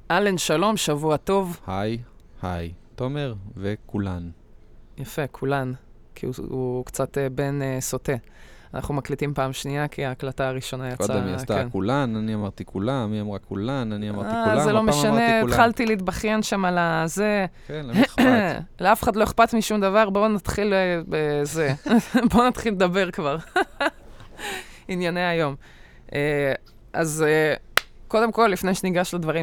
אלן, שלום, שבוע טוב. היי, תומר וכולן. יפה, כולן, כי הוא קצת בן סוטה. אנחנו מקליטים פעם שנייה, כי ההקלטה הראשונה יצאה... קודם היא עשתה כולן, אני אמרתי כולם, היא אמרה כולן, אני אמרתי כולם, זה לא משנה, התחלתי להתבכיין שם על הזה. כן, למי אכפת? לאף אחד לא אכפת משום דבר, בואו נתחיל בזה. בואו נתחיל לדבר כבר. ענייני היום. אז קודם כל, לפני שניגש לדברים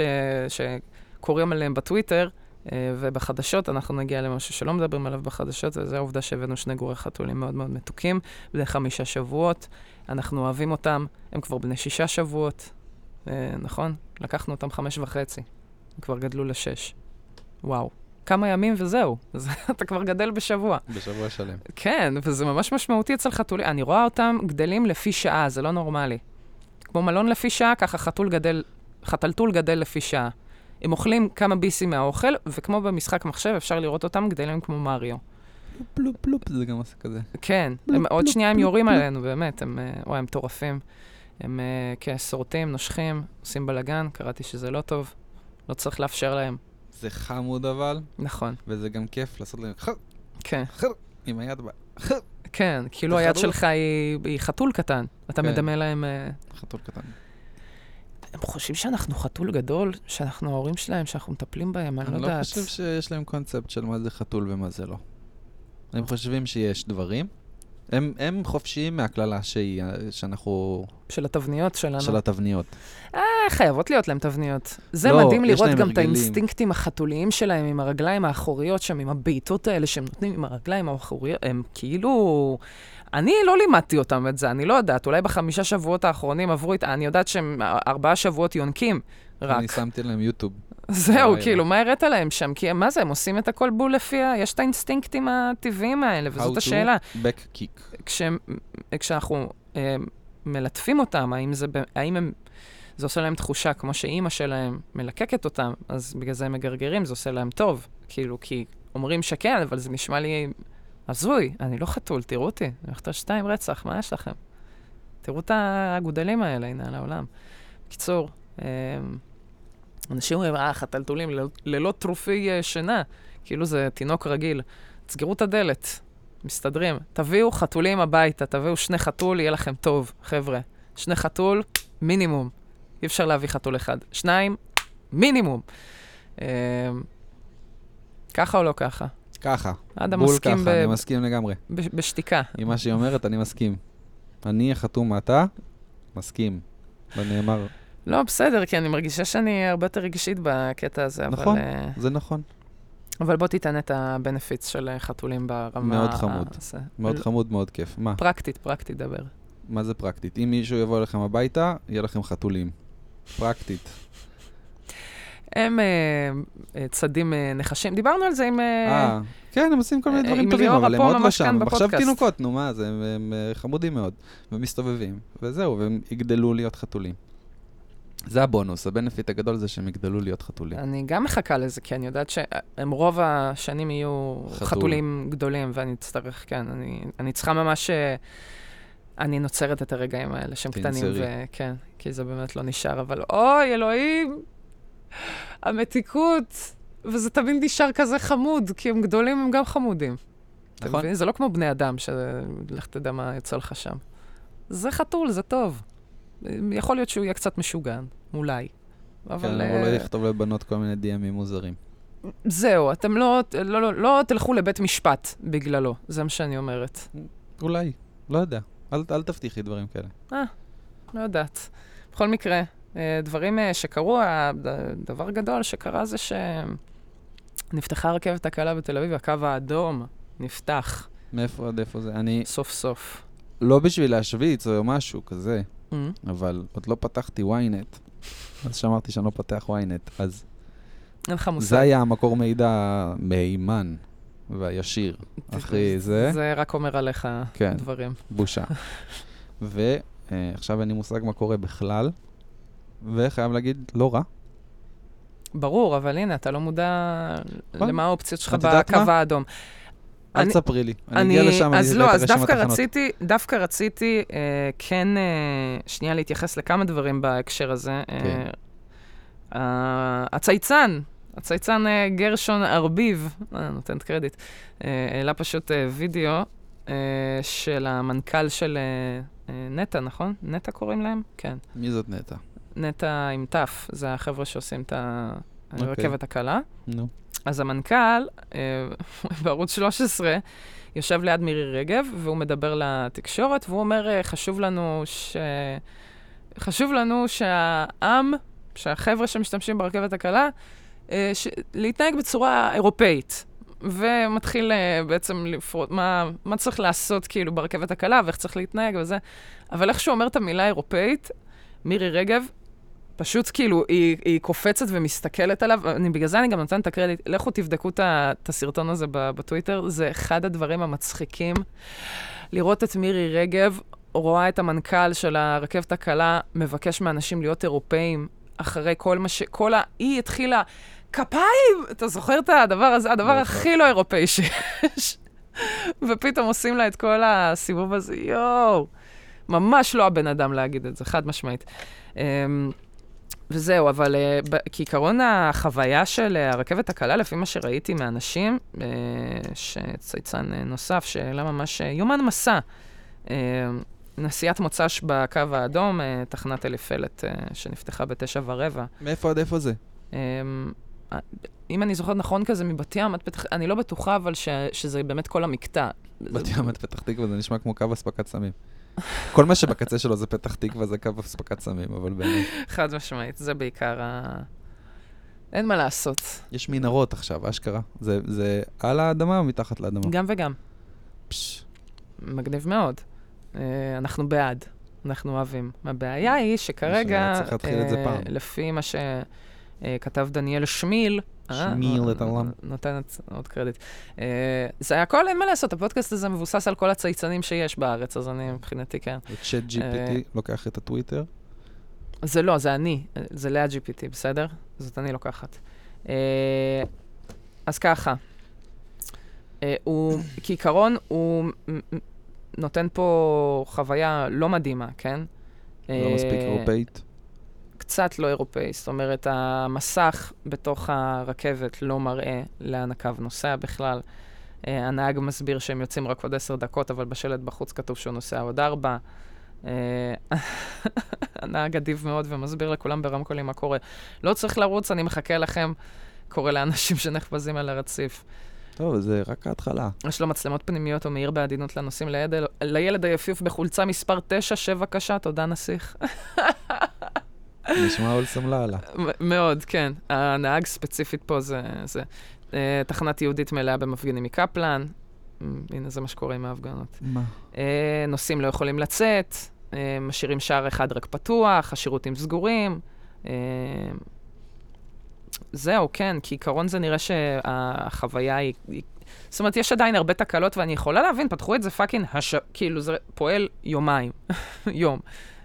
שקוראים עליהם בטוויטר, ובחדשות, אנחנו נגיע למשהו שלא מדברים עליו בחדשות, וזה העובדה שהבאנו שני גורי חתולים מאוד מאוד מתוקים, בני 5 שבועות, אנחנו אוהבים אותם, הם כבר בני 6 שבועות, נכון? לקחנו אותם 5.5, הם כבר גדלו ל6. וואו. כמה ימים וזהו, אתה כבר גדל בשבוע. בשבוע שלם. כן, וזה ממש משמעותי אצל חתולים. אני רואה אותם גדלים לפי שעה, זה לא נורמלי. כמו מלון לפי שעה, ככה חתלתול גדל לפי שעה. הם אוכלים כמה ביסים מהאוכל, וכמו במשחק מחשב, אפשר לראות אותם גדלים כמו מריו. פלופ, פלופ, זה גם עושה כזה. כן, עוד שנייה הם יורים עלינו, באמת, הם טורפים. הם סורטים, נושכים, עושים בלגן, קראתי שזה לא טוב, לא צריך לאפשר להם. זה חמוד אבל. נכון. וזה גם כיף לעשות להם כן. עם היד כן, כאילו היד שלך היא חתול קטן. אתה מדמה להם... חתול קטן. הם חושבים שאנחנו חתול גדול, שאנחנו ההורים שלהם, שאנחנו מטפלים בהם, אני לא יודעת. אני לא חושב שיש להם קונספט של מה זה חתול ומה זה לא. הם חושבים שיש דברים. הם חופשיים מהכללה שאנחנו... של התבניות שלנו. של התבניות. חייבות להיות להם תבניות. זה מדהים לראות גם את האינסטינקטים החתוליים שלהם, עם הרגליים האחוריות שם, עם הביתות האלה שהם נותנים עם הרגליים האחוריות. הם כאילו... אני לא לימדתי אותם את זה, אני לא יודעת. אולי ב5 שבועות האחרונים עברו איתה, אני יודעת שהם 4 שבועות יונקים רק. אני שמתי להם יוטיוב. זהו, כאילו, מה הראת להם שם? כי מה זה, הם עושים את הכל בול לפיה? יש את האינסטינקטים הטבעיים האלה, וזאת השאלה. How to back kick. כשאנחנו מלטפים אותם, האם זה עושה להם תחושה כמו שאימא שלהם מלקקת אותם, אז בגלל זה הם מגרגרים, זה עושה להם טוב. כאילו, כי אומרים שכן, אבל זה נשמע לי... הזוי, אני לא חתול, תראו אותי. אני הולכת על 2 רצח, מה יש לכם? תראו את הגודלים האלה, הנה, על העולם. בקיצור, אנשים אומרים, חתלתולים ללא טרופי שינה, כאילו זה תינוק רגיל. תסגרו את הדלת, מסתדרים. תביאו חתולים הביתה, תביאו 2 חתול, יהיה לכם טוב, חבר'ה. 2 חתול, מינימום. אי אפשר להביא חתול אחד. 2, מינימום. ככה או לא ככה? ככה. בול ככה, אני מסכים לגמרי. בשתיקה. עם מה שהיא אומרת, אני מסכים. אני החתום אתה, מסכים. ונאמר... לא, בסדר, כי אני מרגישה שאני הרבה יותר רגישית בקטע הזה. נכון, זה נכון. אבל בוא תיתן את הבנפיץ של חתולים ברמה... מאוד חמוד. מאוד חמוד, מאוד כיף. מה? פרקטית, דבר. מה זה פרקטית? אם מישהו יבוא לכם הביתה, יהיה לכם חתולים. פרקטית. הם צדים נחשים. דיברנו על זה עם... כן, הם עושים כל מיני דברים טובים, אבל הם עוד לא שם. הם עכשיו תינוקות, נו מה, הם חמודים מאוד, ומסתובבים, וזהו, והם יגדלו להיות חתולים. זה הבונוס, הבנפיט הגדול זה שהם יגדלו להיות חתולים. אני גם מחכה לזה, כי אני יודעת שהם רוב השנים יהיו חתולים גדולים, ואני אצטרך, כן, אני צריכה ממש... אני נוצרת את הרגעים האלה, שהם קטנים, וכן, כי זה באמת לא נשאר, אבל אוי, אלוהים! המתיקות, וזה תמיד נשאר כזה חמוד, כי הם גדולים, הם גם חמודים. נכון? זה לא כמו בני אדם, שלך תדע מה יוצא לך שם. זה חתול, זה טוב. יכול להיות שהוא יהיה קצת משוגן, אולי. אבל... כן, הוא לא יכתוב לבנות כל מיני DMים מוזרים. זהו, אתם לא תלכו לבית משפט בגללו, זה מה שאני אומרת. אולי, לא יודע. אל תבטיחי דברים כאלה. לא יודעת. בכל מקרה, דברים שקרו, הדבר גדול שקרה זה שנפתחה הרכבת הקלה בתל אביב, הקו האדום נפתח. מאיפה עד איפה זה? סוף סוף. לא בשביל להשוויץ או משהו כזה, אבל עוד לא פתחתי ynet, אז שאמרתי שאני לא פתח ynet, אז אין לך מושג. זה היה המקור מידע מהימן והישיר. אחרי זה... זה רק אומר עליך דברים. בושה. ועכשיו אין לי מושג מה קורה בכלל, וחייב להגיד, לא רע. ברור, אבל הנה, אתה לא מודע למה האופציות שלך בקו האדום. אל תספרי לי. אני אגיע לשם, אז לא, אז דווקא רציתי כן שנייה להתייחס לכמה דברים בהקשר הזה. הצייצן גרשון ארביב, נותנת קרדיט, העלה פשוט וידאו של המנכ"ל של נטה, נכון? נטה קוראים להם? כן. מי זאת נטה? נטה עם טף, זה החבר'ה שעושים את הרכבת הקלה. נו. אז המנכ"ל, בערוץ 13, יושב ליד מירי רגב, והוא מדבר לתקשורת, והוא אומר, חשוב לנו שהעם, שהחבר'ה שמשתמשים ברכבת הקלה, להתנהג בצורה אירופאית. ומתחיל בעצם לפרוט מה צריך לעשות כאילו ברכבת הקלה, ואיך צריך להתנהג וזה. אבל איך שהוא אומר את המילה אירופאית, מירי רגב, פשוט כאילו, היא קופצת ומסתכלת עליו, בגלל זה אני גם נותנת את הקרדיט, לכו תבדקו את הסרטון הזה בטוויטר, זה אחד הדברים המצחיקים. לראות את מירי רגב, רואה את המנכ"ל של הרכבת הקלה, מבקש מאנשים להיות אירופאים, אחרי כל מה היא התחילה, כפיים! אתה זוכר את הדבר הזה? הדבר הכי לא אירופאי שיש. ופתאום עושים לה את כל הסיבוב הזה, יואו! ממש לא הבן אדם להגיד את זה, חד משמעית. וזהו, אבל כעיקרון החוויה של הרכבת הקלה, לפי מה שראיתי מאנשים, שצייצן נוסף, שאלה ממש יומן מסע, נסיעת מוצ"ש בקו האדום, תחנת אליפלט, שנפתחה ב9:15. מאיפה עד איפה זה? אם אני זוכרת נכון כזה מבת ים, אני לא בטוחה, אבל שזה באמת כל המקטע. בת ים עד פתח תקווה, זה נשמע כמו קו אספקת סמים. כל מה שבקצה שלו זה פתח תקווה, זה קו אספקת סמים, אבל באמת. חד משמעית, זה בעיקר אין מה לעשות. יש מנהרות עכשיו, אשכרה. זה על האדמה או מתחת לאדמה? גם וגם. מגניב מאוד. אנחנו בעד, אנחנו אוהבים. הבעיה היא שכרגע, צריך להתחיל את זה פעם. לפי מה שכתב דניאל שמיל, שמיל את העולם. נותנת עוד קרדיט. זה הכל, אין מה לעשות, הפודקאסט הזה מבוסס על כל הצייצנים שיש בארץ, אז אני מבחינתי, כן. צ'אט GPT לוקח את הטוויטר? זה לא, זה אני, זה לאה GPT, בסדר? זאת אני לוקחת. אז ככה, כעיקרון הוא נותן פה חוויה לא מדהימה, כן? לא מספיק אירופאית? קצת לא אירופאי, זאת אומרת, המסך בתוך הרכבת לא מראה לאן הקו נוסע בכלל. הנהג מסביר שהם יוצאים רק עוד 10 דקות, אבל בשלט בחוץ כתוב שהוא נוסע עוד 4. הנהג אדיב מאוד ומסביר לכולם ברמקולים מה קורה. לא צריך לרוץ, אני מחכה לכם, קורא לאנשים שנחפזים על הרציף. טוב, זה רק ההתחלה. יש לו מצלמות פנימיות, הוא מאיר בעדינות לנוסעים לילד היפיוף בחולצה מספר 9, 7 קשה, תודה נסיך. נשמע אול סמללה. מאוד, כן. הנהג ספציפית פה זה תחנת יהודית מלאה במפגינים מקפלן. הנה, זה מה שקורה עם ההפגנות. מה? נוסעים לא יכולים לצאת, משאירים שער אחד רק פתוח, השירותים סגורים. זהו, כן, כי עיקרון זה נראה שהחוויה היא... זאת אומרת, יש עדיין הרבה תקלות, ואני יכולה להבין, פתחו את זה פאקינג, כאילו זה פועל יומיים, יום.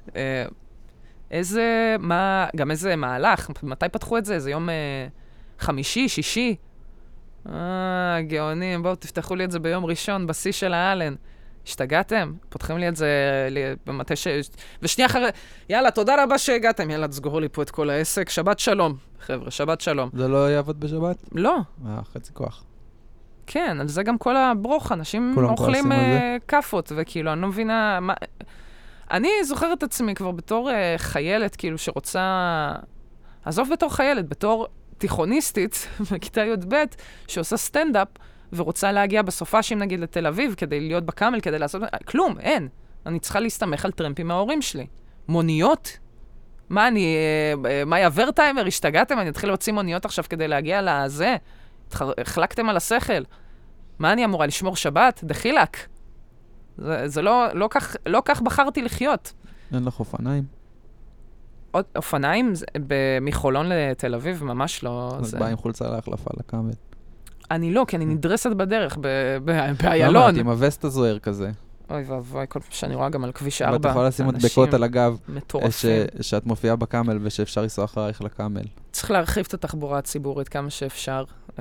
גם איזה מהלך, מתי פתחו את זה? זה יום חמישי, שישי? גאונים, בואו תפתחו לי את זה ביום ראשון, בשיא של האלן. השתגעתם? פותחים לי את זה במטה ושנייה אחרי, יאללה, תודה רבה שהגעתם. יאללה, תסגרו לי פה את כל העסק. שבת שלום, חבר'ה, שבת שלום. זה לא יעבוד בשבת? לא. חצי כוח. כן, על זה גם כל הברוך, אנשים אוכלים קפות, וכאילו, אני לא מבינה... אני זוכרת את עצמי כבר בתור חיילת, כאילו, שרוצה... עזוב בתור חיילת, בתור תיכוניסטית, בכיתה י"ב, שעושה סטנדאפ, ורוצה להגיע בסופשים, נגיד, לתל אביב, כדי להיות בקאמל, כדי לעשות... כלום, אין. אני צריכה להסתמך על טרמפים מההורים שלי. מוניות? מה, מאיה ורטהיימר, השתגעתם? אני אתחיל להוציא מוניות עכשיו כדי להגיע לזה? החלקתם על השכל. מה אני אמורה, לשמור שבת? דחילק. זה לא כך בחרתי לחיות. אין לך אופניים? אופניים? מחולון לתל אביב, ממש לא... אז בא עם חולצה להחלפה לקאמל. אני לא, כי אני נדרסת בדרך, באיילון. למה? עם הווסט הזוהר כזה. אוי ואבוי, כל פעם שאני רואה גם על כביש 4, ואתה יכולה לשים מדבקות על הגב, מטורפים. שאת מופיעה בקאמל ושאפשר לנסוע אחרייך לקאמל. צריך להרחיב את התחבורה הציבורית כמה שאפשר.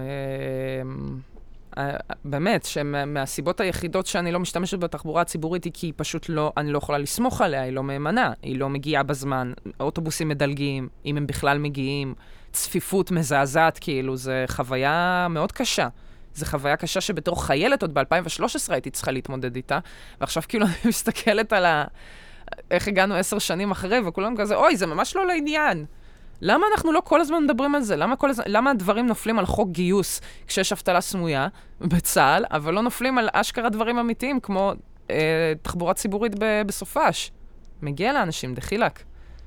באמת, שמהסיבות היחידות שאני לא משתמשת בתחבורה הציבורית היא כי פשוט לא, אני לא יכולה לסמוך עליה, היא לא מהימנה, היא לא מגיעה בזמן, האוטובוסים מדלגים, אם הם בכלל מגיעים, צפיפות מזעזעת, כאילו, זו חוויה מאוד קשה. זו חוויה קשה שבתור חיילת עוד ב-2013 הייתי צריכה להתמודד איתה, ועכשיו כאילו אני מסתכלת על איך הגענו 10 שנים אחרי, וכולם כזה, אוי, זה ממש לא לעניין. למה אנחנו לא כל הזמן מדברים על זה? למה הדברים נופלים על חוק גיוס כשיש אבטלה סמויה בצה"ל, אבל לא נופלים על אשכרה דברים אמיתיים, כמו תחבורה ציבורית בסופש? מגיע לאנשים, דחילק.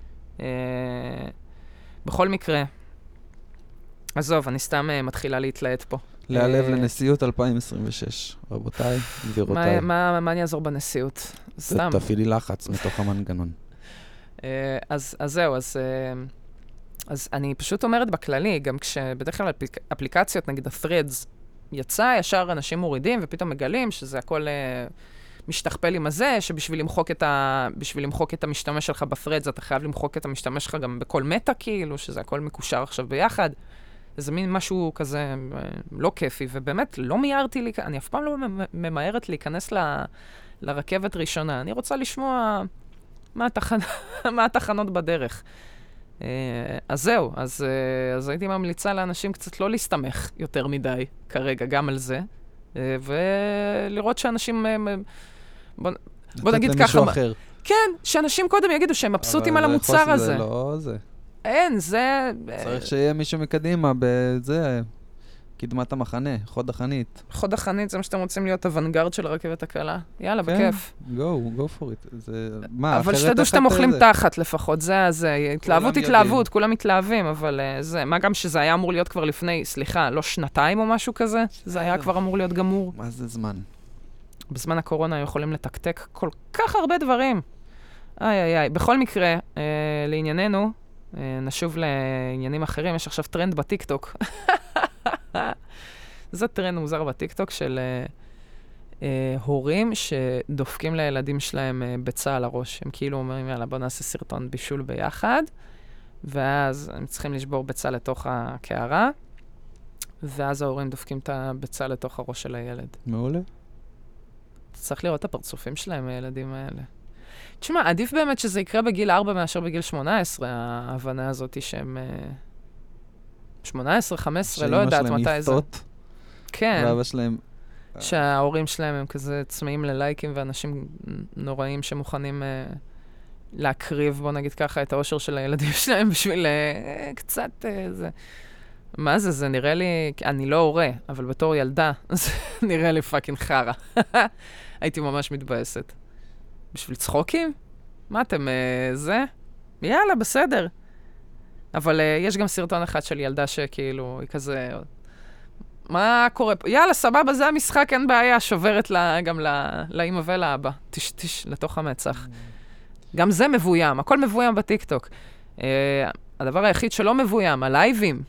בכל מקרה, עזוב, אני סתם מתחילה להתלהט פה. להעלב לנשיאות 2026, רבותיי, גבירותיי. מה אני אעזור בנשיאות? סתם. תפעילי לחץ מתוך המנגנון. אז זהו, אז אני פשוט אומרת בכללי, גם כשבדרך כלל אפליקציות, נגיד ה-Threads, יצא, ישר אנשים מורידים, ופתאום מגלים שזה הכל משתכפל עם הזה, שבשביל למחוק את המשתמש שלך ב-Threads, אתה חייב למחוק את המשתמש שלך גם בכל מטה, כאילו, שזה הכל מקושר עכשיו ביחד. זה מין משהו כזה לא כיפי, ובאמת לא מיירתי לי, אני אף פעם לא ממהרת להיכנס לרכבת ראשונה. אני רוצה לשמוע מה התחנות בדרך. אז זהו, אז הייתי ממליצה לאנשים קצת לא להסתמך יותר מדי כרגע, גם על זה, ולראות שאנשים, בוא נגיד ככה, כן, שאנשים קודם יגידו שהם מבסוטים על המוצר הזה. אבל לא זה. אין, זה... צריך שיהיה מישהו מקדימה בזה, קדמת המחנה, חוד החנית. חוד החנית זה מה שאתם רוצים להיות אוונגרד של הרכבת הקלה? יאללה, בכיף. go for it. אבל שתדעו שאתם אוכלים תחת לפחות, זה, התלהבות, כולם מתלהבים, אבל זה, מה גם שזה היה אמור להיות כבר לפני, סליחה, לא 2 או משהו כזה? זה היה כבר אמור להיות גמור. מה זה זמן? בזמן הקורונה יכולים לתקתק כל כך הרבה דברים. איי. בכל מקרה, לענייננו, נשוב לעניינים אחרים, יש עכשיו טרנד בטיקטוק. זה טרנד מוזר בטיקטוק של הורים שדופקים לילדים שלהם ביצה על הראש. הם כאילו אומרים, יאללה, בוא נעשה סרטון בישול ביחד, ואז הם צריכים לשבור ביצה לתוך הקערה, ואז ההורים דופקים את הביצה לתוך הראש של הילד. מעולה. צריך לראות את הפרצופים שלהם, הילדים האלה. תשמע, עדיף באמת שזה יקרה בגיל 4 מאשר בגיל 18, ההבנה הזאת שהם 18, 15, לא יודעת מתי זה. שאמא שלהם יפתות. כן. ואבא שלהם... שההורים שלהם הם כזה צמאים ללייקים, ואנשים נוראים שמוכנים להקריב, בוא נגיד ככה, את האושר של הילדים שלהם בשביל קצת זה. מה זה? זה נראה לי... אני לא הורה, אבל בתור ילדה, זה נראה לי פאקינג חרה. הייתי ממש מתבאסת. בשביל צחוקים? מה אתם, זה? יאללה, בסדר. אבל יש גם סרטון אחד של ילדה שכאילו, היא כזה... מה קורה פה? יאללה, סבבה, זה המשחק, אין בעיה, שוברת גם לאמא ולאבא. תש, לתוך המצח. גם זה מבוים, הכל מבוים בטיקטוק. הדבר היחיד שלא מבוים, הלייבים,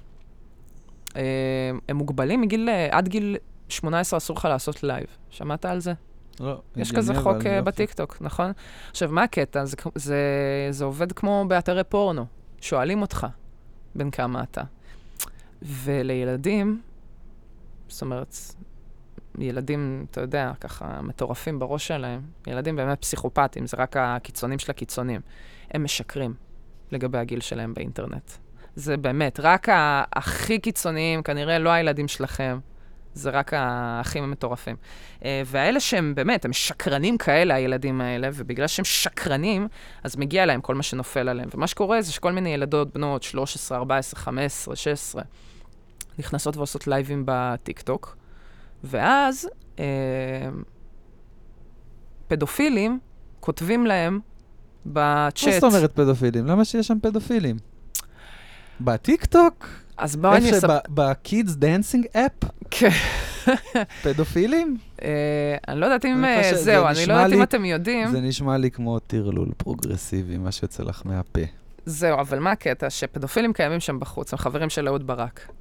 הם מוגבלים עד גיל 18 אסור לך לעשות לייב. שמעת על זה? לא. יש כזה חוק בטיקטוק, נכון? עכשיו, מה הקטע? זה עובד כמו באתרי פורנו. שואלים אותך בין כמה אתה. ולילדים, זאת אומרת, ילדים, אתה יודע, ככה מטורפים בראש שלהם, ילדים באמת פסיכופטים, זה רק הקיצונים של הקיצונים. הם משקרים לגבי הגיל שלהם באינטרנט. זה באמת, רק הכי קיצוניים, כנראה לא הילדים שלכם, זה רק האחים המטורפים. והאלה שהם באמת, הם שקרנים כאלה, הילדים האלה, ובגלל שהם שקרנים, אז מגיע להם כל מה שנופל עליהם. ומה שקורה זה שכל מיני ילדות בנות, 13, 14, 15, 16, נכנסות ועושות לייבים בטיקטוק, ואז פדופילים כותבים להם בצ'אט. מה זאת אומרת פדופילים? למה שיש שם פדופילים? בטיקטוק? אז בואו אני אספר... בקידס דנסינג אפ? כן. פדופילים? אני לא יודעת אם... זהו, אני לא יודעת אם אתם יודעים. זה נשמע לי כמו טרלול פרוגרסיבי, מה שיוצא לך מהפה. זהו, אבל מה הקטע? שפדופילים קיימים שם בחוץ, הם חברים של אהוד ברק.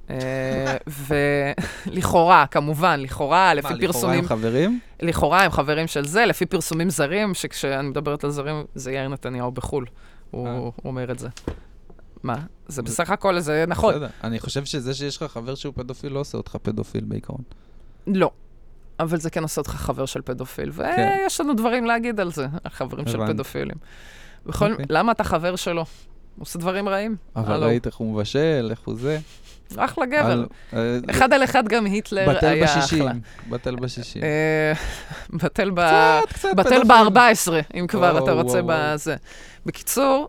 ולכאורה, כמובן, לכאורה, לפי פרסומים... לכאורה הם חברים? לכאורה הם חברים של זה, לפי פרסומים זרים, שכשאני מדברת על זרים, זה יאיר נתניהו בחול. הוא אומר את זה. מה? זה בסך הכל, זה נכון. אני חושב שזה שיש לך חבר שהוא פדופיל, לא עושה אותך פדופיל בעיקרון. לא. אבל זה כן עושה אותך חבר של פדופיל, ויש לנו דברים להגיד על זה, החברים של פדופילים. למה אתה חבר שלו? הוא עושה דברים רעים. אבל ראית איך הוא מבשל, איך הוא זה. אחלה גבר. אחד על אחד גם היטלר היה אחלה. בטל ב-60. בטל ב-14, אם כבר אתה רוצה בזה. בקיצור,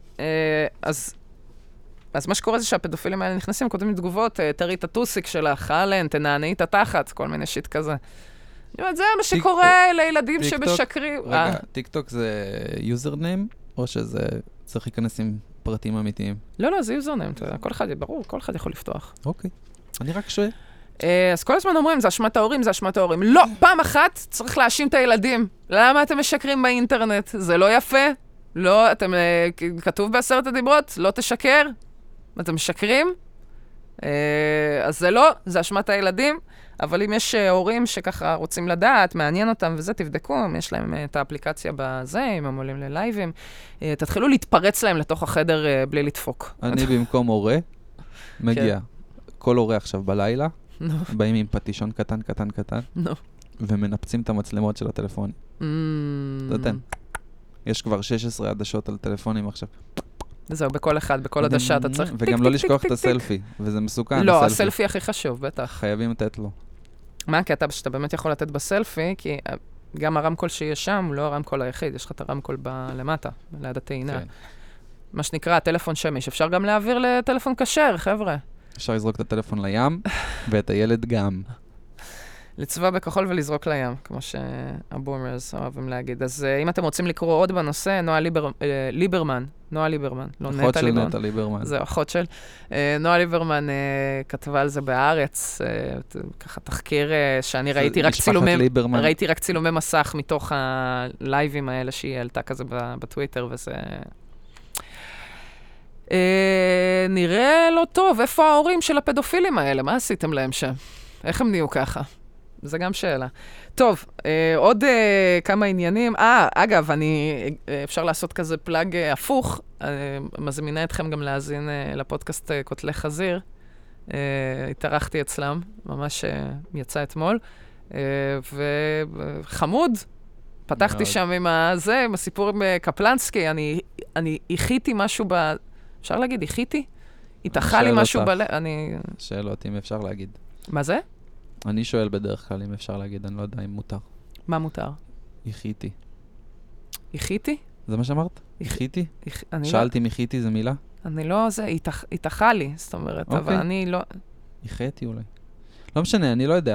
אז מה שקורה זה שהפדופילים האלה נכנסים, כותבים תגובות, תראי את הטוסיק שלך, אלן, תנענעי את התחת, כל מיני שיט כזה. זה מה שקורה לילדים שמשקרים. רגע, טיקטוק זה יוזרניים, או שזה צריך להיכנס עם פרטים אמיתיים? לא, זה יוזרניים, כל אחד, ברור, כל אחד יכול לפתוח. אוקיי, אני רק שואל. אז כל הזמן אומרים, זה אשמת ההורים, זה אשמת ההורים. לא, פעם אחת צריך להאשים את הילדים. למה אתם משקרים באינטרנט? זה לא יפה? לא, כתוב בעשרת הדיברות, לא תשקר? אתם משקרים? אז זה לא, זה אשמת הילדים. אבל אם יש הורים שככה רוצים לדעת, מעניין אותם וזה, תבדקו, אם יש להם את האפליקציה בזה, אם הם עולים ללייבים, תתחילו להתפרץ להם לתוך החדר בלי לדפוק. אני במקום הורה, מגיע. כל הורה עכשיו בלילה, באים עם פטישון קטן, ומנפצים את המצלמות של הטלפונים. זה אתם. יש כבר 16 עדשות על טלפונים עכשיו. זהו, בכל אחד, בכל עדשה אתה צריך... וגם לא לשכוח את הסלפי, וזה מסוכן. לא, הסלפי הכי חשוב, בטח. חייבים לתת לו. מה הקטע שאתה באמת יכול לתת בסלפי, כי גם הרמקול שיש שם הוא לא הרמקול היחיד, יש לך את הרמקול למטה, ליד הטעינה. מה שנקרא, הטלפון שמיש. אפשר גם להעביר לטלפון כשר, חבר'ה. אפשר לזרוק את הטלפון לים, ואת הילד גם. לצבוע בכחול ולזרוק לים, כמו שהבומרס אוהבים להגיד. אז אם אתם רוצים לקרוא עוד בנושא, נועה ליברמן, לא נטע ליברמן. אחות של נטע ליברמן. זהו, אחות של. נועה ליברמן כתבה על זה בארץ, ככה תחקיר שאני ראיתי רק צילומי מסך מתוך הלייבים האלה שהיא העלתה כזה בטוויטר, וזה... נראה לא טוב. איפה ההורים של הפדופילים האלה? מה עשיתם להם שם? איך הם נהיו ככה? זה גם שאלה. טוב, עוד כמה עניינים. אגב, אפשר לעשות כזה פלאג הפוך. מזמינה אתכם גם להאזין לפודקאסט קוטלי חזיר. התארחתי אצלם, ממש יצא אתמול. וחמוד, פתחתי שם עם הסיפור עם קפלנסקי. אני הכיתי משהו אפשר להגיד, הכיתי? התאכל לי משהו בלב. שאלות, אם אפשר להגיד. מה זה? אני שואל בדרך כלל אם אפשר להגיד, אני לא יודע אם מותר. מה מותר? הכיתי. הכיתי? זה מה שאמרת? הכיתי? שאלתי אם הכיתי זה מילה? אני לא, זה התאכל לי, זאת אומרת, אבל אני לא... הכיתי אולי. לא משנה, אני לא יודע.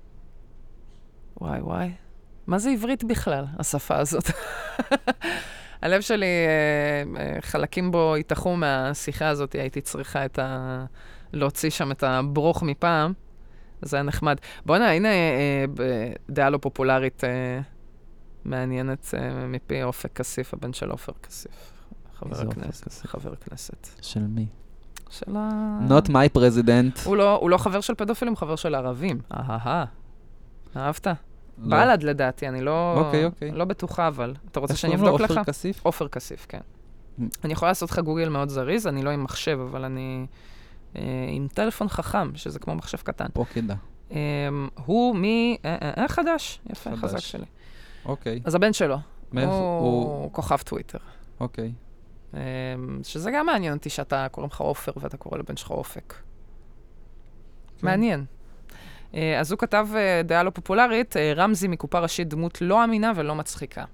וואי. מה זה עברית בכלל, השפה הזאת? הלב שלי, חלקים בו התאחו מהשיחה הזאת, הייתי צריכה להוציא שם את הברוך מפעם. זה היה נחמד. בוא'נה, הנה דעה לא פופולרית מעניינת מפי אופק כסיף, הבן של עופר כסיף. חבר כנסת. של מי? של Not my president. הוא לא חבר של פדופילים, הוא חבר של ערבים. אהבת? בלד לדעתי, אני לא בטוחה, אבל אתה רוצה שאני אבדוק לך? עופר כסיף? עופר כסיף, כן. אני יכולה לעשות לך גוגל מאוד זריז, אני לא עם מחשב, אבל אני... עם טלפון חכם, שזה כמו מחשב קטן. פה כדע. הוא חדש, יפה, חזק שלי. אוקיי. אז הבן שלו, הוא כוכב טוויטר. אוקיי. שזה גם מעניין אותי שאתה קורא לך עופר ואתה קורא לבן שלך אופק. מעניין. אז הוא כתב דעה לא פופולרית, רמזי מקופה ראשית דמות לא אמינה ולא מצחיקה.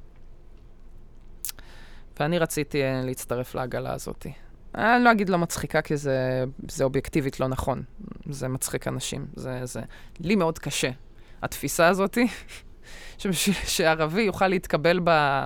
ואני רציתי להצטרף לעגלה הזאת. אני לא אגיד לא מצחיקה, כי זה אובייקטיבית לא נכון. זה מצחיק אנשים. זה לי מאוד קשה. התפיסה הזאת, שערבי יוכל להתקבל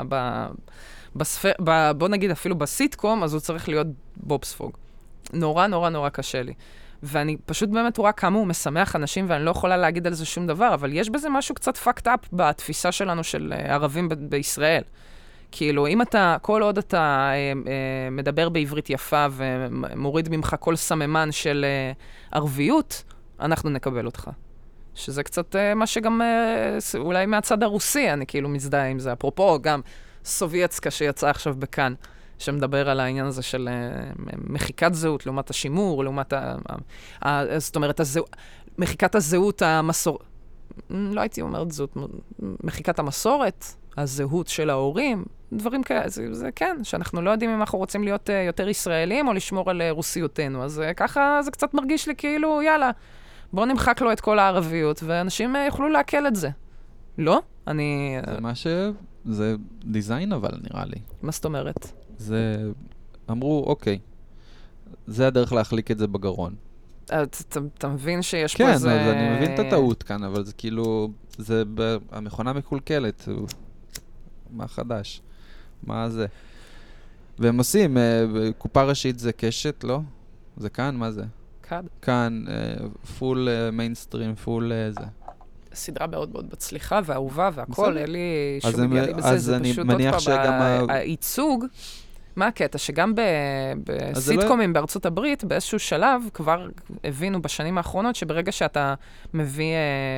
בוא נגיד אפילו בסיטקום, אז הוא צריך להיות בובספוג. נורא קשה לי. ואני פשוט באמת רואה כמה הוא משמח אנשים, ואני לא יכולה להגיד על זה שום דבר, אבל יש בזה משהו קצת fucked up בתפיסה שלנו של ערבים בישראל. כאילו, אם כל עוד אתה מדבר בעברית יפה ומוריד ממך כל סממן של ערביות, אנחנו נקבל אותך. שזה קצת מה שגם, אולי מהצד הרוסי, אני כאילו מזדהה עם זה. אפרופו, גם סובייצקה שיצא עכשיו בכאן, שמדבר על העניין הזה של מחיקת זהות, לעומת השימור, לעומת זאת אומרת, מחיקת הזהות לא הייתי אומרת זהות, מחיקת המסורת, הזהות של ההורים, דברים כאלה, זה כן, שאנחנו לא יודעים אם אנחנו רוצים להיות יותר ישראלים או לשמור על רוסיותנו. אז ככה זה קצת מרגיש לי כאילו, יאללה, בואו נמחק לו את כל הערביות, ואנשים יוכלו להקל את זה. לא? זה מה זה דיזיין אבל, נראה לי. מה זאת אומרת? אמרו, אוקיי, זה הדרך להחליק את זה בגרון. אתה מבין שיש פה איזה... כן, אני מבין את הטעות כאן, אבל זה כאילו, המכונה מקולקלת. מה חדש? מה זה? והם עושים, קופה ראשית זה קשת, לא? זה כאן? מה זה? כאן, פול מיינסטרים, פול זה. סדרה מאוד מאוד בצליחה והאהובה והכל, אין לי שום מגיע בזה, אז אני מניח שגם... הייצוג, מה הקטע? שגם בסיטקומים בארצות הברית, באיזשהו שלב, כבר הבינו בשנים האחרונות, שברגע שאתה מביא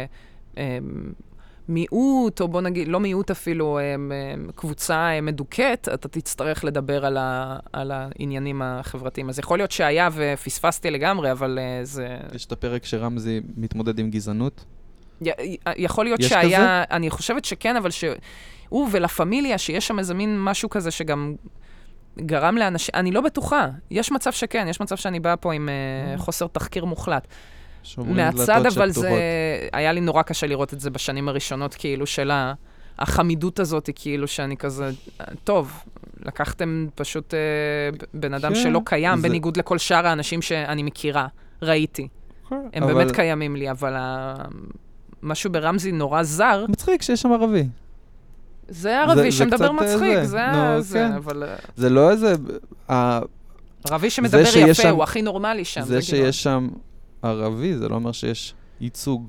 מיעוט, או בוא נגיד, לא מיעוט אפילו, קבוצה מדוכאת, אתה תצטרך לדבר על העניינים החברתיים. אז יכול להיות שהיה ופספסתי לגמרי, אבל זה... יש את הפרק שרמזי מתמודד עם גזענות? יכול להיות שהיה, אני חושבת שכן, אבל שהוא ולפמיליה, שיש שם איזה מין משהו כזה שגם גרם לאנשים, אני לא בטוחה, יש מצב שכן, יש מצב שאני באה פה עם חוסר תחקיר מוחלט. מהצד, אבל זה, היה לי נורא קשה לראות את זה בשנים הראשונות, כאילו של החמידות הזאת, כאילו שאני כזה, טוב, לקחתם פשוט בן אדם שלא קיים, בניגוד לכל שאר האנשים שאני מכירה, ראיתי. הם באמת קיימים לי, אבל משהו ברמזי נורא זר. מצחיק שיש שם ערבי. זה ערבי שמדבר מצחיק, זה, אבל... זה לא איזה... ערבי שמדבר יפה, הוא הכי נורמלי שם. זה שיש שם ערבי, זה לא אומר שיש ייצוג.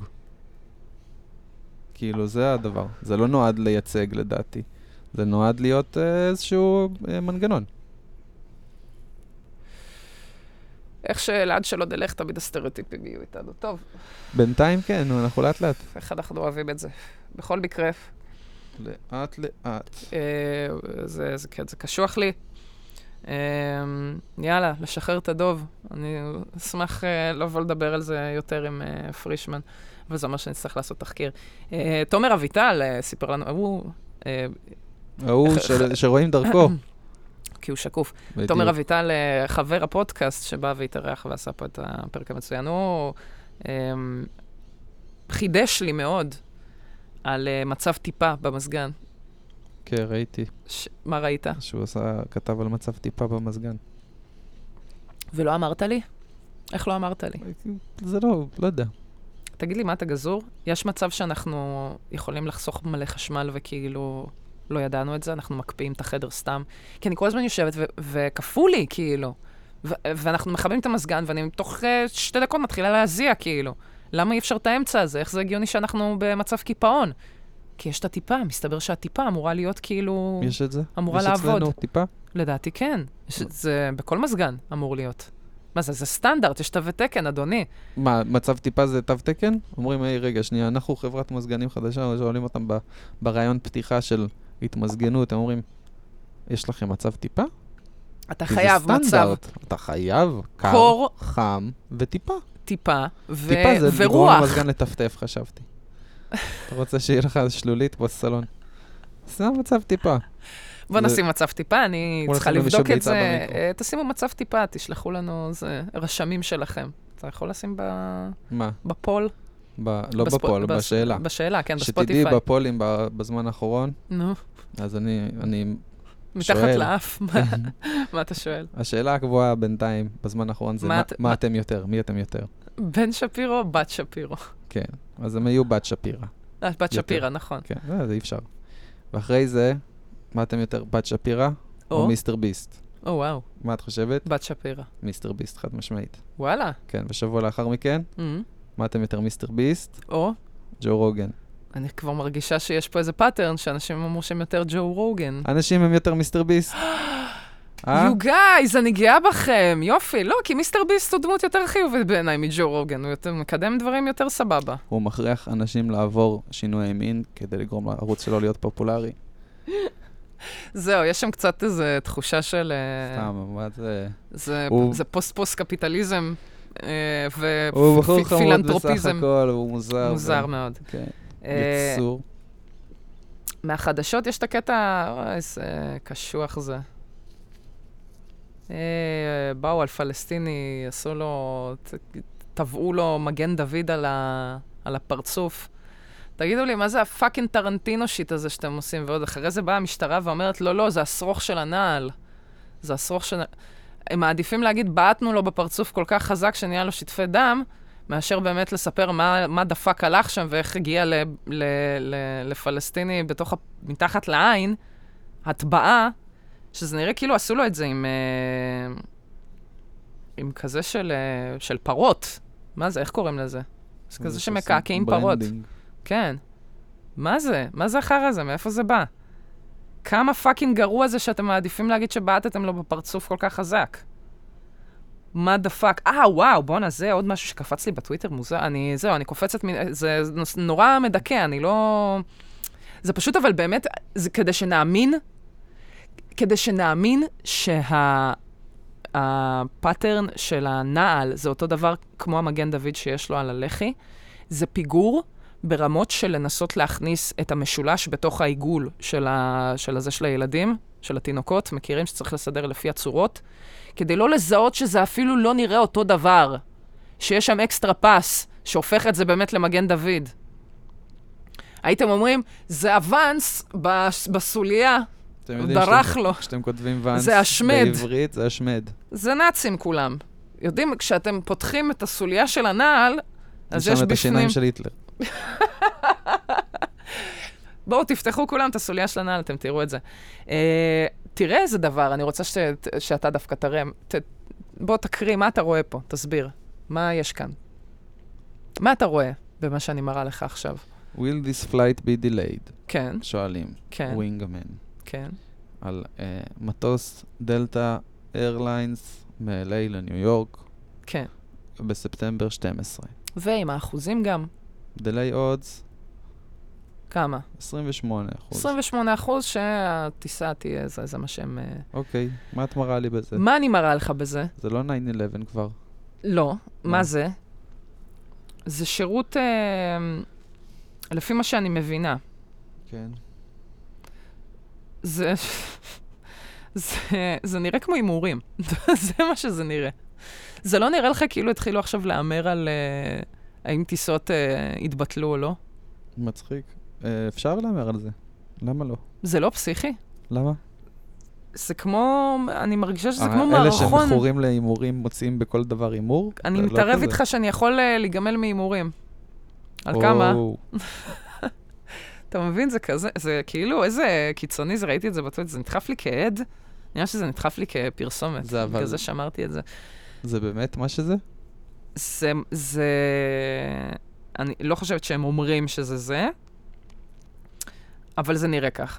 כאילו, זה הדבר. זה לא נועד לייצג, לדעתי. זה נועד להיות איזשהו מנגנון. איך שלעד שלא דלך, תמיד הסטריאוטיפים יהיו איתנו. טוב. בינתיים כן, אנחנו לאט לאט. איך אנחנו אוהבים את זה. בכל מקרה. לאט לאט. זה קשוח לי. יאללה, לשחרר את הדוב. אני אשמח לבוא לדבר על זה יותר עם פרישמן, אבל זה אומר שאני צריך לעשות תחקיר. תומר אביטל סיפר לנו, הוא שרואים דרכו. כי הוא שקוף. תומר אביטל, חבר הפודקאסט שבא והתארח ועשה פה את הפרק המצוין, הוא חידש לי מאוד על מצב טיפה במסגן. כן, ראיתי. מה ראית? שהוא כתב על מצב טיפה במסגן. ולא אמרת לי? איך לא אמרת לי? זה לא יודע. תגיד לי, מה אתה גזור? יש מצב שאנחנו יכולים לחסוך מלא חשמל וכאילו לא ידענו את זה, אנחנו מקפיאים את החדר סתם. כי אני כל הזמן יושבת וכפו לי, כאילו. ואנחנו מכבים את המסגן, ואני תוך 2 דקות מתחילה להזיע, כאילו. למה אי אפשר את האמצע הזה? איך זה הגיוני שאנחנו במצב קיפאון? כי יש את הטיפה, מסתבר שהטיפה אמורה להיות כאילו... יש את זה? אמורה לעבוד. יש אצלנו טיפה? לדעתי כן. זה בכל מסגן אמור להיות. מה זה? זה סטנדרט, יש תו תקן, אדוני. מה, מצב טיפה זה תו תקן? אומרים, רגע, שנייה, אנחנו חברת מזגנים חדשה, שואלים אותם ברעיון פתיחה של התמזגנות, הם אומרים, יש לכם מצב טיפה? אתה חייב מצב. אתה חייב קר, חם וטיפה. טיפה ורוח. טיפה זה לגרום למזגן לטפטף, חשבתי. אתה רוצה שיהיה לך שלולית בסלון. זה מצב טיפה. בוא נשים מצב טיפה, אני צריכה לבדוק את זה. תשימו מצב טיפה, תשלחו לנו רשמים שלכם. אתה יכול לשים בפול? לא בפול, בשאלה. בשאלה, כן, בספוטיפיי. שתדעי בפולים בזמן האחרון. נו. אז אני שואל. מתחת לאף, מה אתה שואל? השאלה הקבועה בינתיים, בזמן האחרון, זה מה אתם יותר? מי אתם יותר? בן שפירו או בת שפירו? כן, אז הם היו בת שפירה. בת שפירה, נכון. כן, זה אי אפשר. ואחרי זה, מה אתם יותר, בת שפירה או מיסטר ביסט? וואו. מה את חושבת? בת שפירה. מיסטר ביסט, חד משמעית. וואלה. כן, ושבוע לאחר מכן, מה אתם יותר, מיסטר ביסט? או? ג'ו רוגן. אני כבר מרגישה שיש פה איזה פאטרן, שאנשים אמרו שהם יותר ג'ו רוגן. אנשים הם יותר מיסטר ביסט. You guys, אני גאה בכם. יופי. לא, כי מיסטר ביסט הוא דמות יותר חיובית בעיניי מג'ו רוגן. הוא מקדם דברים יותר סבבה. הוא מכריח אנשים לעבור שינוי מין כדי לגרום לערוץ שלו להיות פופולרי. זהו, יש שם קצת איזו תחושה של... סתם, מה זה... זה פוסט קפיטליזם הוא בחור חמוד בסך ופילנטרופיזם. הכל, הוא מוזר. מוזר מאוד. כן. יצור. מהחדשות יש את הקטע, איזה קשוח זה. באו על פלסטיני, עשו לו, טבעו לו מגן דוד על הפרצוף. תגידו לי, מה זה הפאקינג טרנטינו שיט הזה שאתם עושים? ועוד אחרי זה באה המשטרה ואומרת, לא, זה השרוך של הנעל. זה השרוך של... הם מעדיפים להגיד, בעטנו לו בפרצוף כל כך חזק שנהיה לו שטפי דם, מאשר באמת לספר מה דפק הלך שם ואיך הגיע לפלסטיני מתחת לעין, הטבעה, שזה נראה כאילו עשו לו את זה עם כזה של פרות. מה זה? איך קוראים לזה? זה כזה שמקעקעים פרות. כן. מה זה? מה זה אחר הזה? מאיפה זה בא? כמה פאקינג גרוע זה שאתם מעדיפים להגיד שבעטתם לו בפרצוף כל כך חזק? מה דפק? וואו, בוא'נה, זה עוד משהו שקפץ לי בטוויטר מוזר. אני קופצת, זה נורא מדכא, אני לא... זה פשוט, אבל באמת, זה כדי שנאמין שהפאטרן של הנעל זה אותו דבר כמו המגן דוד שיש לו על הלחי, זה פיגור ברמות של לנסות להכניס את המשולש בתוך העיגול של הזה של הילדים, של התינוקות, מכירים שצריך לסדר לפי הצורות, כדי לא לזהות שזה אפילו לא נראה אותו דבר, שיש שם אקסטרה פס, שהופך את זה באמת למגן דוד. הייתם אומרים, זה אבנס בסוליה, דרך לו. כשאתם כותבים ואנס זה השמד. בעברית, זה השמד. זה נאצים כולם. יודעים, כשאתם פותחים את הסוליה של הנעל, אז יש בפנים... שם את השיניים של היטלר. בואו, תפתחו כולם את הסוליה של הנעל, אתם תראו את זה. תראה איזה דבר, אני רוצה שאתה דווקא תראה. בוא תקריא, מה אתה רואה פה? תסביר. מה יש כאן? מה אתה רואה במה שאני מראה לך עכשיו? Will this flight be delayed? כן. שואלים. כן. ווינגמן. כן. על מטוס דלטה איירליינס מ-LA לניו יורק. כן. בספטמבר 12. ועם האחוזים גם. delay odds. כמה? 28%. 28% שהטיסה תהיה, זה מה שהם... אוקיי, מה את מראה לי בזה? מה אני מראה לך בזה? זה לא 9-11 כבר. לא, מה זה? זה שירות, לפי מה שאני מבינה. כן. זה נראה כמו אימורים. זה מה שזה נראה. זה לא נראה לך כאילו התחילו עכשיו לאמר על האם טיסות התבטלו או לא? מצחיק. אפשר לאמר על זה. למה לא? זה לא פסיכי? למה? זה כמו, אני מרגישה שזה כמו מערכון. אלה שמכורים לאימורים מוצאים בכל דבר אימור? אני מתערב איתך שאני יכול להיגמל מאימורים. על כמה? אתה מבין, זה כזה, זה כאילו איזה קיצוני, זה ראיתי את זה בטוויטר, זה נדחף לי כעד, נראה שזה נדחף לי כפרסומת, כזה שאמרתי את זה. זה באמת מה שזה? זה, אני לא חושבת שהם אומרים שזה זה, אבל זה נראה ככה.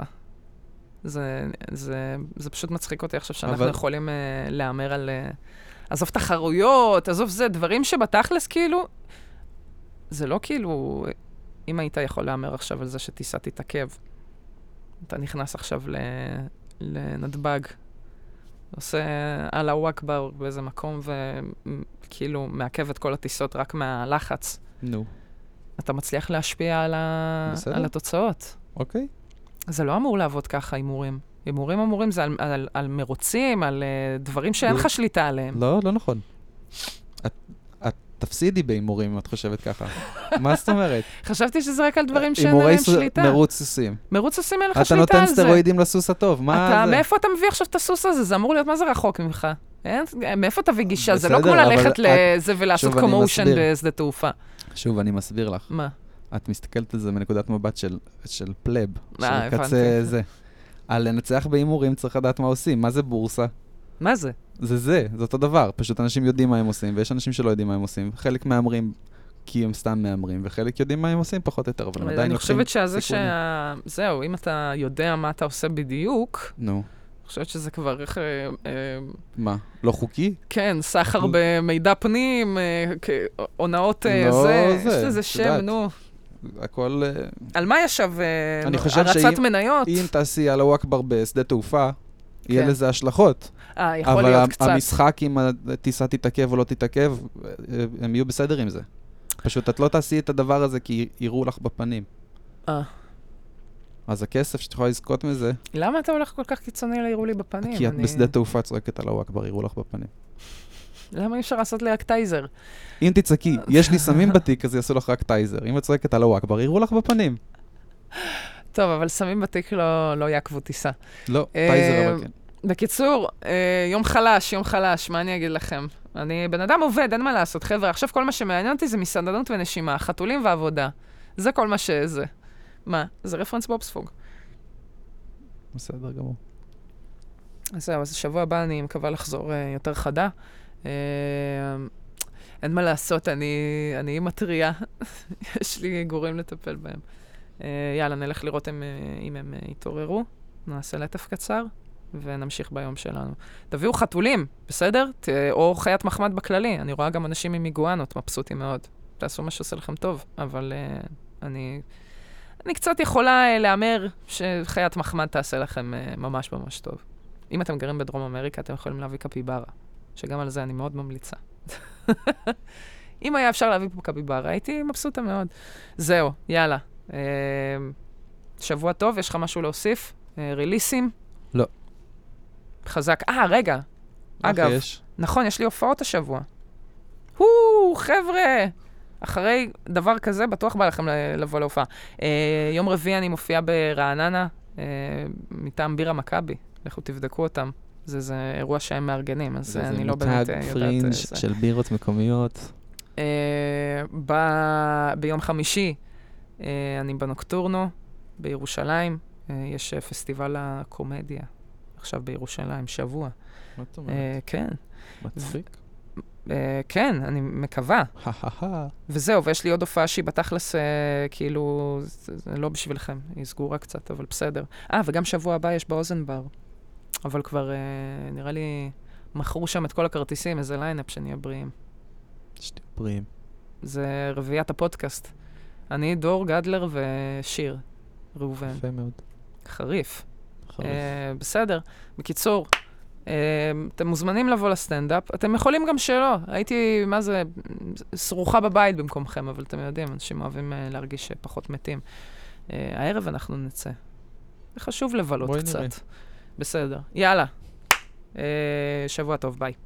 זה פשוט מצחיק אותי עכשיו שאנחנו יכולים לאמר על... עזוב תחרויות, עזוב זה, דברים שבתכלס כאילו, זה לא כאילו... אם היית יכול לאמר עכשיו על זה שטיסה תתעכב, אתה נכנס עכשיו לנתב"ג, עושה אללהו אכבר באיזה מקום, וכאילו מעכב את כל הטיסות רק מהלחץ. נו. אתה מצליח להשפיע על התוצאות. אוקיי. זה לא אמור לעבוד ככה, הימורים. הימורים אמורים זה על מרוצים, על דברים שאין לך שליטה עליהם. לא, לא נכון. תפסידי בהימורים, אם את חושבת ככה. מה זאת אומרת? חשבתי שזה רק על דברים שאין עליהם שליטה. מרוץ סוסים. מרוץ סוסים אין לך שליטה על זה. אתה נותן סטרואידים לסוס הטוב, מה זה? מאיפה אתה מביא עכשיו את הסוס הזה? זה אמור להיות מה זה רחוק ממך? מאיפה תביא גישה? זה לא כמו ללכת לזה ולעשות קומושן בשדה תעופה. שוב, אני מסביר לך. מה? את מסתכלת על זה מנקודת מבט של פלב, של קצה זה. על לנצח בהימורים צריך לדעת מה עושים. מה זה בורסה? מה זה? זה אותו דבר. פשוט אנשים יודעים מה הם עושים, ויש אנשים שלא יודעים מה הם עושים. חלק מאמרים כי הם סתם מאמרים, וחלק יודעים מה הם עושים פחות או יותר, אבל הם עדיין לוקחים סיכונים. אני חושבת זהו, אם אתה יודע מה אתה עושה בדיוק, נו. אני חושבת שזה כבר איך... מה? לא חוקי? כן, סחר במידע פנים, עונאות זה, יש לזה שם, נו. הכל... על מה ישב הרצת מניות? אם תעשי אללהו אכבר בשדה תעופה, יהיה לזה השלכות. יכול להיות קצת. אבל המשחק אם הטיסה תתעכב או לא תתעכב, הם יהיו בסדר עם זה. פשוט את לא תעשי את הדבר הזה כי יראו לך בפנים. אז הכסף שאת יכולה לזכות מזה... למה אתה הולך כל כך קיצוני לירו לי בפנים? כי את בשדה תעופה צועקת על הוואקבר, יראו לך בפנים. למה אי אפשר לעשות לי רק טייזר? אם תצעקי, יש לי סמים בתיק, אז יעשו לך רק טייזר. אם את צועקת על הוואקבר, יראו לך בפנים. טוב, אבל סמים בתיק לא יעקבו טיסה. לא, טייזר אבל כן. בקיצור, יום חלש, מה אני אגיד לכם? אני בן אדם עובד, אין מה לעשות, חבר'ה. עכשיו כל מה שמעניין אותי זה מסעדנות ונשימה, חתולים ועבודה. זה כל מה שזה. מה? זה רפרנס בובספוג. בסדר גמור. אז זהו, אז השבוע הבא אני מקווה לחזור יותר חדה. אין מה לעשות, אני מטריה. יש לי גורים לטפל בהם. יאללה, נלך לראות אם הם יתעוררו. נעשה לטף קצר, ונמשיך ביום שלנו. תביאו חתולים, בסדר? או חיית מחמד בכללי. אני רואה גם אנשים עם איגואנות, מבסוטים מאוד. תעשו מה שעושה לכם טוב, אבל אני קצת יכולה לאמר שחיית מחמד תעשה לכם ממש ממש טוב. אם אתם גרים בדרום אמריקה, אתם יכולים להביא קפיברה, שגם על זה אני מאוד ממליצה. אם היה אפשר להביא פה קפיברה, הייתי מבסוטה מאוד. זהו, יאללה. שבוע טוב, יש לך משהו להוסיף? ריליסים? לא. חזק. רגע. אגב, נכון, יש לי הופעות השבוע. חבר'ה! אחרי דבר כזה, בטוח בא לכם לבוא להופעה. יום רביעי אני מופיע ברעננה, מטעם בירה מכבי. לכו תבדקו אותם. זה אירוע שהם מארגנים, אז אני לא באמת יודעת... זה מותג פרינג' של בירות מקומיות. ביום חמישי אני בנוקטורנו, בירושלים. יש פסטיבל הקומדיה, עכשיו בירושלים, שבוע. מה את אומרת? כן. מצחיק? כן, אני מקווה. וזהו, ויש לי עוד הופעה שהיא בתכלס, כאילו, זה לא בשבילכם, היא סגורה קצת, אבל בסדר. וגם שבוע הבא יש באוזן בר. אבל כבר נראה לי מכרו שם את כל הכרטיסים, איזה ליינאפ שנהיה בריאים. שתהיה בריאים. זה רביעיית הפודקאסט. אני, דור, גדלר ושיר. ראובן. יפה מאוד. חריף. בסדר. בקיצור, אתם מוזמנים לבוא לסטנדאפ. אתם יכולים גם שלא. הייתי, מה זה, סרוחה בבית במקומכם, אבל אתם יודעים, אנשים אוהבים להרגיש פחות מתים. הערב אנחנו נצא. זה חשוב לבלות קצת. בסדר. יאללה. שבוע טוב, ביי.